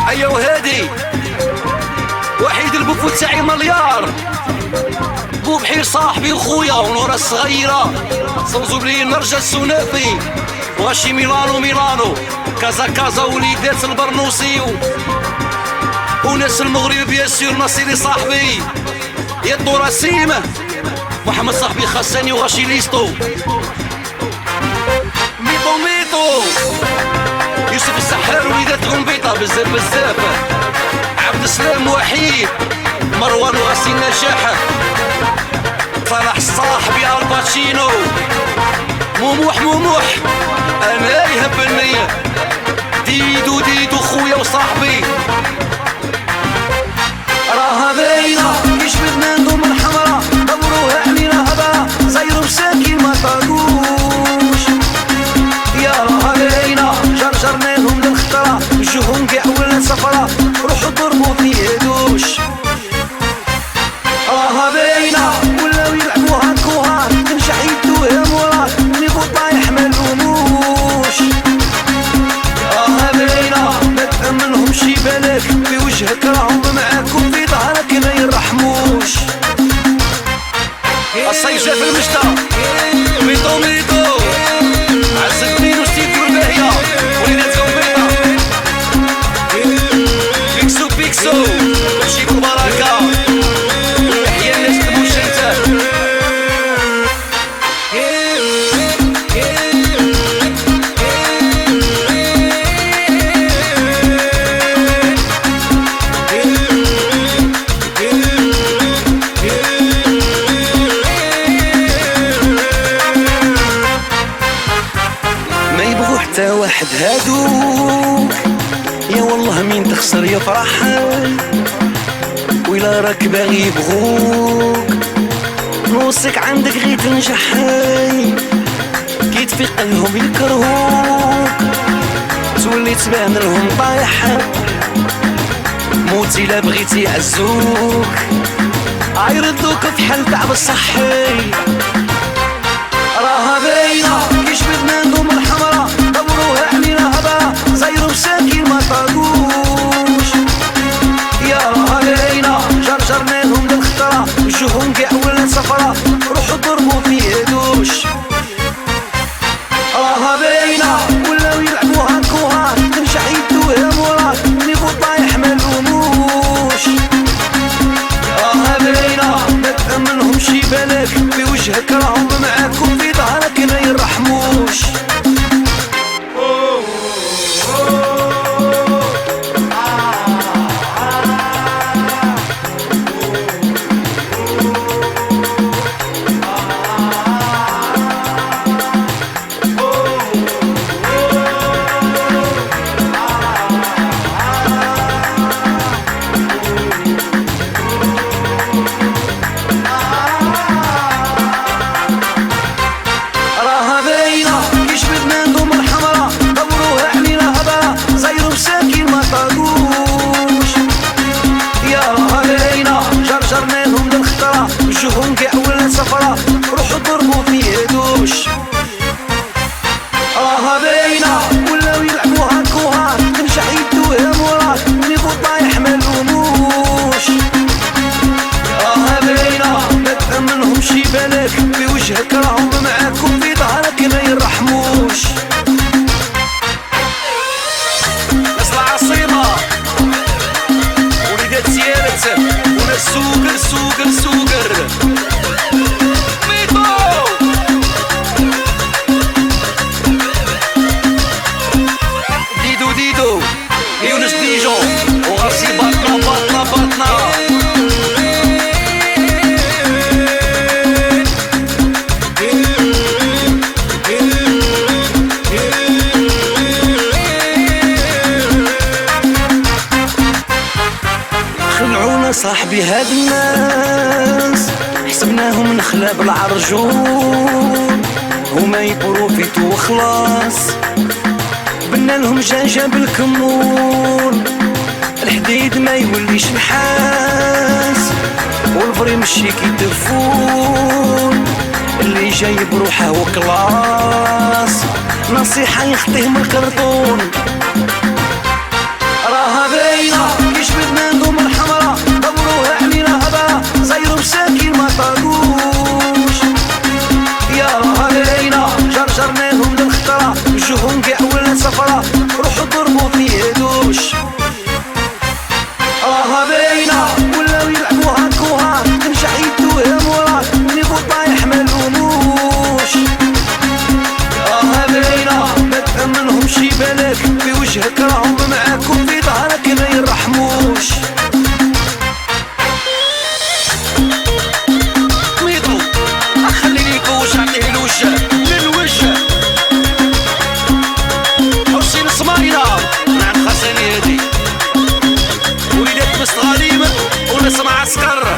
ايا وهادي وحيد البوفو تاعي مليار، بو بحير صاحبي وخويا ونورا الصغيرة، صنزوبلي نرجع السنافي وغاشي ميلانو كازا كازا وليدات البرنوسي وناس المغرب بيان سور نصيري صاحبي يا الدورة سيمة محمد صاحبي خاصاني وغاشي ليستو ميطو يوسف السحار وليدات غنبيطة بزاف عبد السلام وحيد مروان وغاسي نجاح صلاح الصاحبي الباتشينو موموح انا يهبني ديدو خويا وصاحبي راها باينة يشبه بنادم الحمرا دبروها علينا هبا زيرو مساكين ما طاقوش يا راها باينة جرجرناهم للخطرة وجوههم كاع ولا سفرة روحوا ضربوا في يدوش راها باينة ولاو يلعبوها كوها تمشي حيدوها موراه نيفو طايح ملوموش راها باينة ما تأمنهمش بالك في وجهك راهم معاك وفي ظهرك ما يرحموش الصيف جا في المشتى ميطو عز الدين وستيف والباهية وليدات غنبيطة بيكسو وشيك البركة تحية الناس المشيتات ما يبغوا حتى واحد هادوك يا والله مين تخسر يفرح وإلا راك باغي يبغوك نوصيك عندك غير تنجح كي تفيق لهم يكرهوك تولي تبان لهم طايح موتي لا بغيتي يعزوك عيردوك في حال تعب الصحي راها باينة كيشبه بنادم الحمرا دبروها علينا هبا زيرو مساكين ما طاقوش يا راها باينة جرجرناهم للخطرة وجوههم كاع ولا سفرة روحوا ضربوا في يدوش راها باينة ولاو يلعبوها كوها تمشي حيدوها موراه نيفو طايح ملوموش راها باينة ما تأمنهمش بالك في وجهك راهم معاك وفي ظهرك ما يرحموش جرجرناهم للخطرة وجوههم كاع ولا سفرة روحوا ضربوا في يدوش راها باينة ولاو يلعبوها كوها تمشي حيدوها موراه نيفو طايح ملوموش راها باينة ما تأمنهمش بالك في وجهك راهم معاك وفي ظهرك ما يرحموش ناس العاصمة وليدات سيارة سوقر ميطو ديدو يونس ديجون وغاسي بطنا خلعونا صاحبي هاد الناس حسبناهم نخلة بالعرجون هما يبروفيتو وخلاص بنا لهم جاجة بالكمون الحديد ما يوليش نحاس والفري مشي كي تفون اللي جاي بروحه وكلاس نصيحة يخطيه من الكرتون راها باينة كيش بدنا ندوم الحمرا دبروها علينا هبا صايروا مساكين ما طاقوش يا راها باينة جرجرناهم للخطرة وجوههم كاع ولا سفرة روحوا ضربوا في يدوش راها باينة ولاو يلعبوها كوها تمشح يدوها موراك نيفو طايح ملوموش راها باينة ما تأمنهم شي بالك في وجهك راهم معاك وفي ظهرك ما يرحموش ميضو خليني يكوش عطيه الوجه للوجه حسين سمايلة نعم خاصني هادي وليدات بس غنيمة وناس معسكر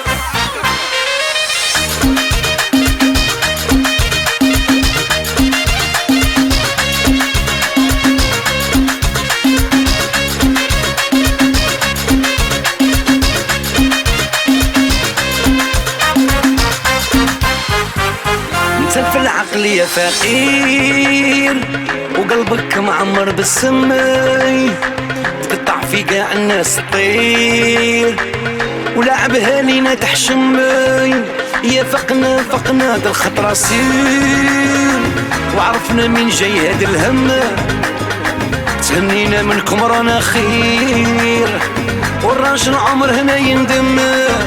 انت في العقلية فقير وقلبك معمر بالسمي تقطع في قاع الناس طير ولعبها لينا تحشمي يا فقنا دا الخطرة سير وعرفنا من جاي هاد الهم تهنينا منكم رانا خير والراجل عمر هنا يندم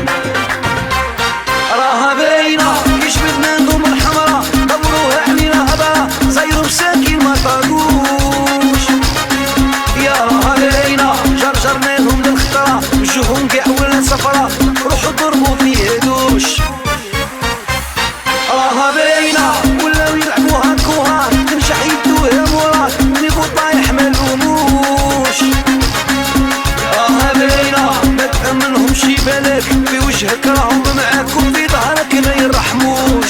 راها باينة كيش بدنا ندوم الحمرا دبروها علينا هبا صايروا مساكين ما طاقوش يا راها باينة جرجرناهم للخطرة وجوههم كاع ولا سفرة روحوا ضربوا في يدوش راها باينة ولاو يلعبوها كوها تمشح يدوها موراك نيفو طايح ملوموش راها باينة ما تأمنهم شي بالك في وجهك راهم معاك وفي ظهرك ما يرحموش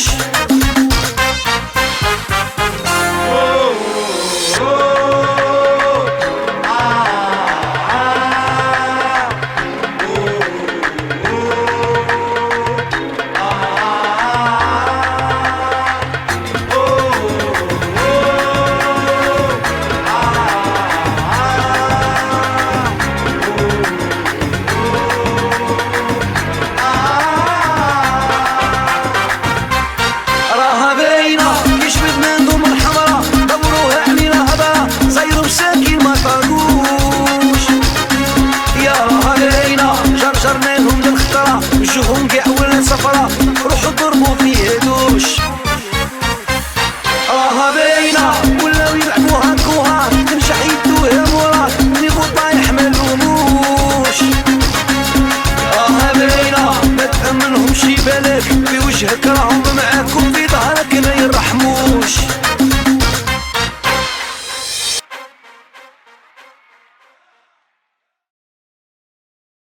راها باينة كيش بدنا ندوم الحمرا دبروها علينا هبا صايروا مساكين ما طاقوش يا راها باينة جرجرناهم للخطرة وجوههم كاع ولا سفرة روحوا ضربوا في يدوش راها باينة ولاو يلعبوها كوها تمشح يدوها موراك نيفو طايح ملوموش راها باينة ما تأمنهم شي بالك في وجهك راهم